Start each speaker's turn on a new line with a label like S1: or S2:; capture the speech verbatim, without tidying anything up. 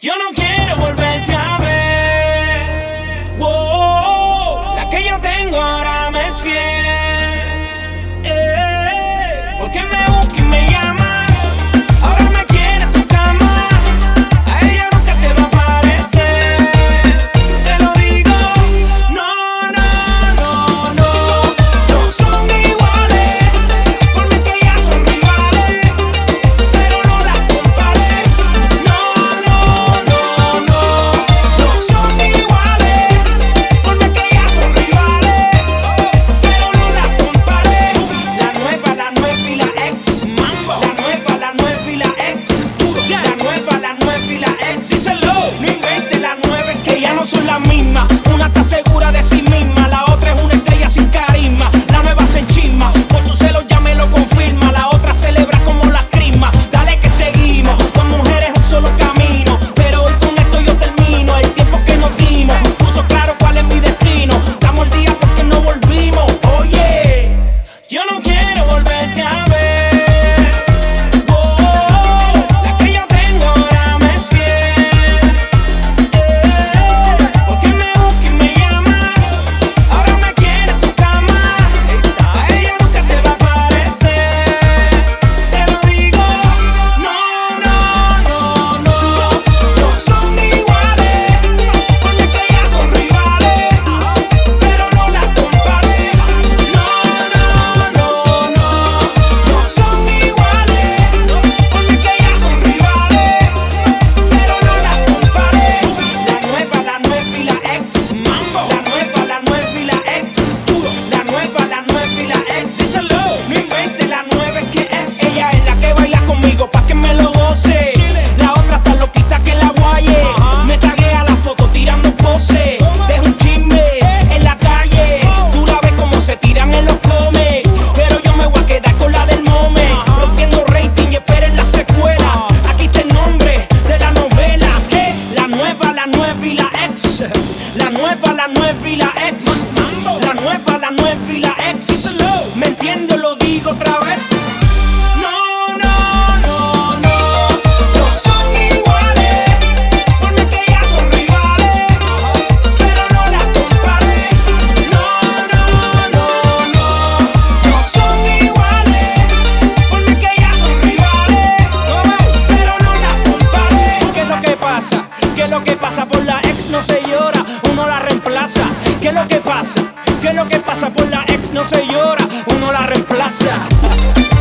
S1: Yo no quiero volverte a ver. Wow, la que yo tengo ahora me es fiel. Eh, porque me busca y me llama. Ahora me quiere en tu cama. A ella nunca te va a parecer. Te lo digo. No, no, no, no. No son iguales. Por mí que ellas son rivales. Pero no las compares. No, no, no, no. No son iguales. Por mí que ellas son rivales. Pero no las compares. La nueva, la nueva y la ex. Mambo. La nueva, la nueva y la ex. La nueva, la nueva y la ex. Díselo. No inventes la nueva, es que ya no son las mismas. Una está segura de sí misma, la otra es una estrella sin carisma. La nueva se enchisma, por su celos ya me lo confirma. La otra celebra como la crisma. Dale que seguimos, dos mujeres un solo camino. Pero hoy con esto yo termino. El tiempo que nos dimos puso claro cuál es mi destino. Estamos al día porque no volvimos. Oye, yo no quiero volverte a ver. Oh, la que yo tengo ahora me es fiel. Eh, porque me busca y me llama. Ahora me quiere en tu cama. A ella nunca te va a parecer. Te lo digo. No, no, no, no. No son iguales. Porque que ellas son rivales. Pero no las compares. No, no, no, no. No son iguales. Porque que ellas son rivales. Pero no las compares. La nueva, la nueva y la ex. Mambo. La nueva, la nueva y la ex. La nueva, la nueva y la ex. Díselo. No inventes la nueva, es que es. Ella es la que baila conmigo pa' que me lo goce. La otra está loquita que la guaye. Me taguea la foto tirando pose. Deja un chisme en la calle. Tú la ves como se tiran en los comes. Pero yo me voy a quedar con la del mome. Rompiendo rating y esperen la secuela. Aquí está el nombre de la novela. ¿Qué? La nueva, la nueva y la ex. La nueva, la nueva y la ex. La nueva, la nueva y la ex. ¿Me entiendo? Lo digo otra vez. No, no, no, no. No son iguales. Por mí que ellas son rivales. Pero no las compares. No, no, no, no. No son iguales. Por mí que ellas son rivales. Pero no las compares. ¿Qué es lo que pasa? ¿Qué es lo que pasa? Por la ex no se llora, uno la reemplaza. ¿Qué es lo que pasa? ¿Qué es lo que pasa? Por la ex no se llora, uno la reemplaza.